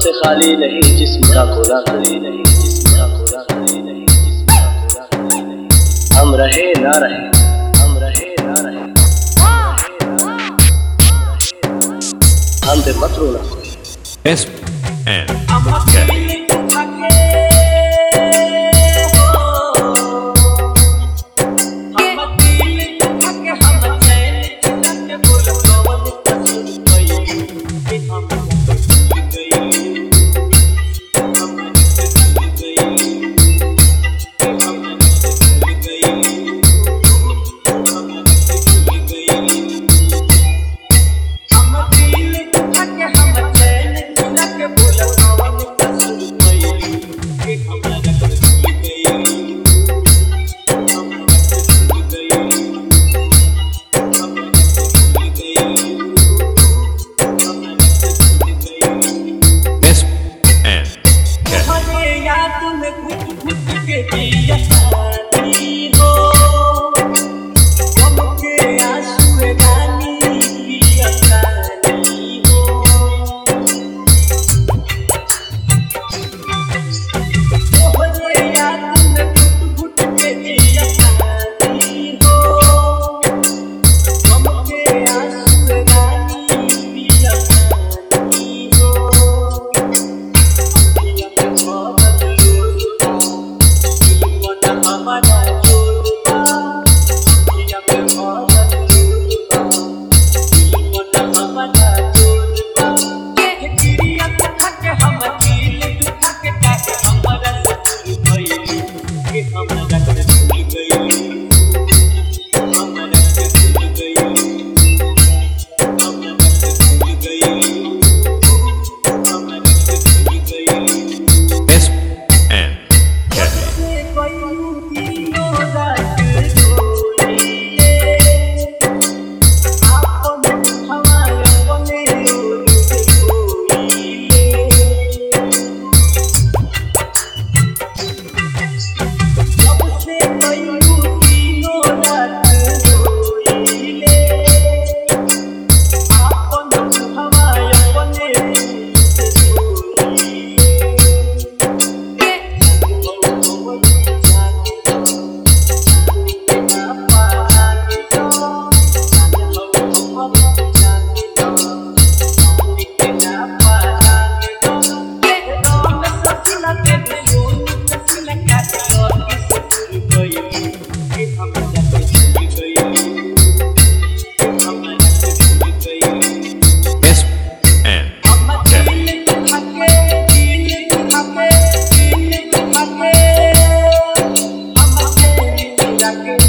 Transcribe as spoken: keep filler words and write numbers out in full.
से खाली नहीं, जिस्म का खुला खाली नहीं, जिस्म का खुला खाली नहीं, जिस्म का खुला खाली नहीं। हम रहे ना रहे, हम रहे ना रहे, हम पे मत रोना कोई। S N I'm